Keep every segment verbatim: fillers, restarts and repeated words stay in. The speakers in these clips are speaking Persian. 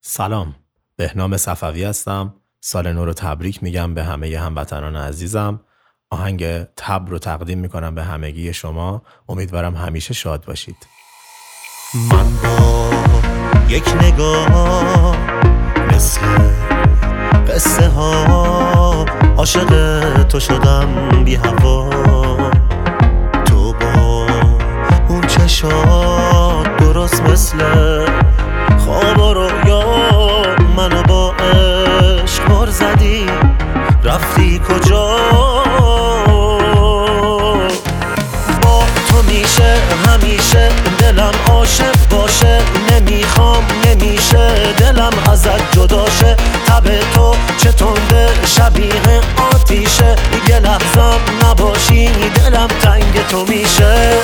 سلام، بهنام صفوی هستم. سال نو رو تبریک میگم به همه هموطنان عزیزم. آهنگ تبر رو تقدیم میکنم به همگی شما. امیدوارم همیشه شاد باشید. من با یک نگاه مثل قصه ها عاشق تو شدم بی هوا. تو با اون چشات درست مثل خواب و رویا منو با عشق بر زدی. رفتی کجا؟ با تو میشه همیشه دلم عاشق باشه. نمیخوام نمیشه دلم ازت جداشه. تب تو چه تنده شبیه آتیشه. یه لحظم نباشی دلم تنگ تو میشه.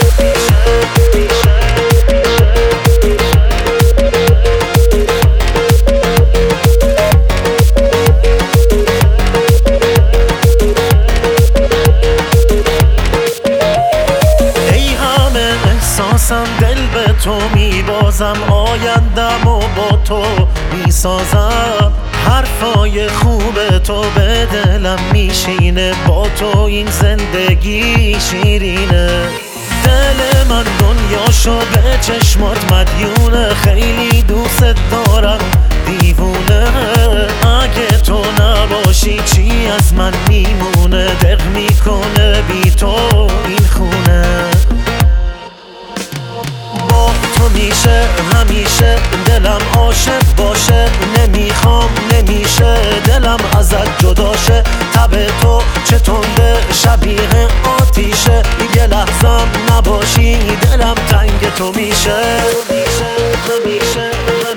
دل به تو میبازم، آیندم و با تو میسازم. حرفای خوب تو به دلم میشینه، با تو این زندگی شیرینه. دل من دنیاشو به چشمات مدیونه، خیلی دوست دارم دیوونه. اگه تو نباشی چی از من میمونه؟ دق میکنه بی تو این خونه. با تو میشه همیشه دلم عاشق باشه. نمیخوام نمیشه دلم ازت جداشه. تب تو چه تنده شبیه آتیشه. یه لحظم نباشی دلم تنگ تو میشه. همیشه همیشه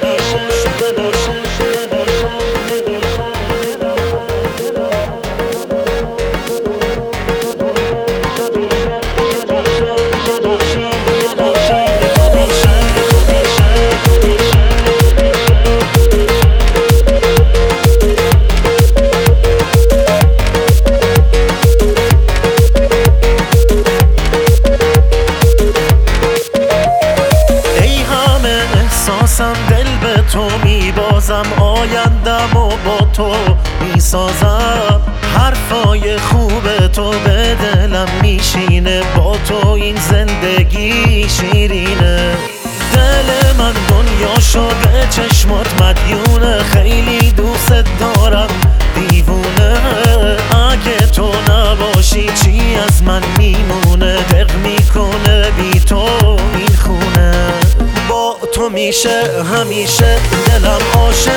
دل به تو میبازم، آیندم و با تو میسازم. حرفای خوب تو به دلم میشینه، با تو این زندگی شیرینه. دل من دنیاشو به چشمات مدیونه، خیلی دوست دارم دیوونه. اگه تو نباشی چی از من میمونه؟ دق میکنه بی تو این خونه. با تو میشه همیشه دلم عاشق